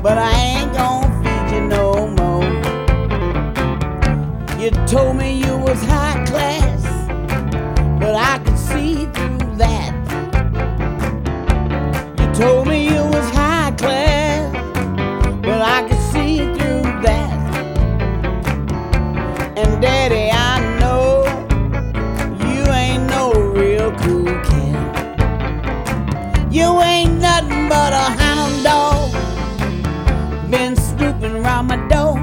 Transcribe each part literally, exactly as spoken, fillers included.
but I ain't gonna feed you no more. You told me you was high class, but I could see through that. You told me you was high class, but I could see through that. And Daddy, I know you ain't no real cool cat. You ain't nothing but a hound dog, been snooping around my door.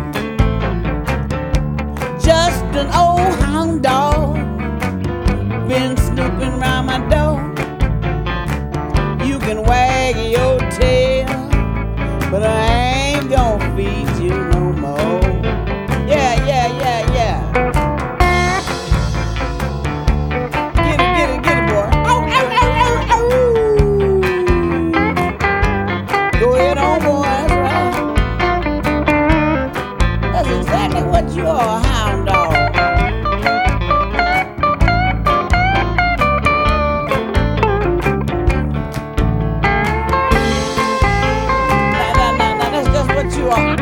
Just an old hound dog, been snooping around my door. You can wag your tail, but I ain't gonna feed you no more. Yeah, yeah, yeah, yeah. Get it, get it, get it, boy. Oh, oh, oh, oh, oh. Go ahead on, boy. That's right. That's exactly what you are, a hound dog. Nah, nah, nah, nah. That's just what you are.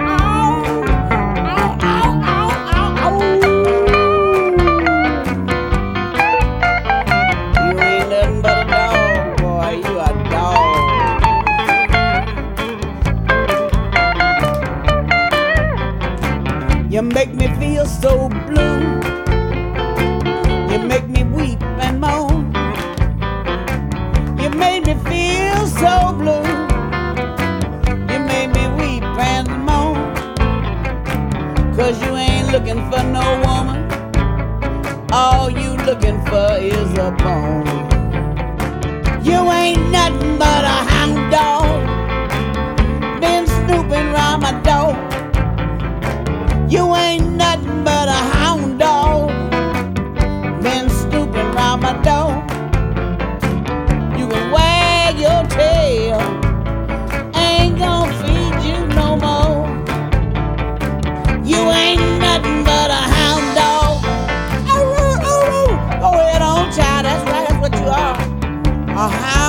You make me feel so blue. You make me weep and moan. You made me feel so blue. You made me weep and moan. 'Cause you ain't looking for no woman. All you looking for is a bone. You ain't nothing but a hound dog, been snooping round my door. You ain't nothing but a hound dog, been snooping round my door. You can wag your tail, ain't gonna feed you no more. You ain't nothing but a hound dog. Oh, oh, oh. Go ahead on, child, that's right, that's what you are. A hound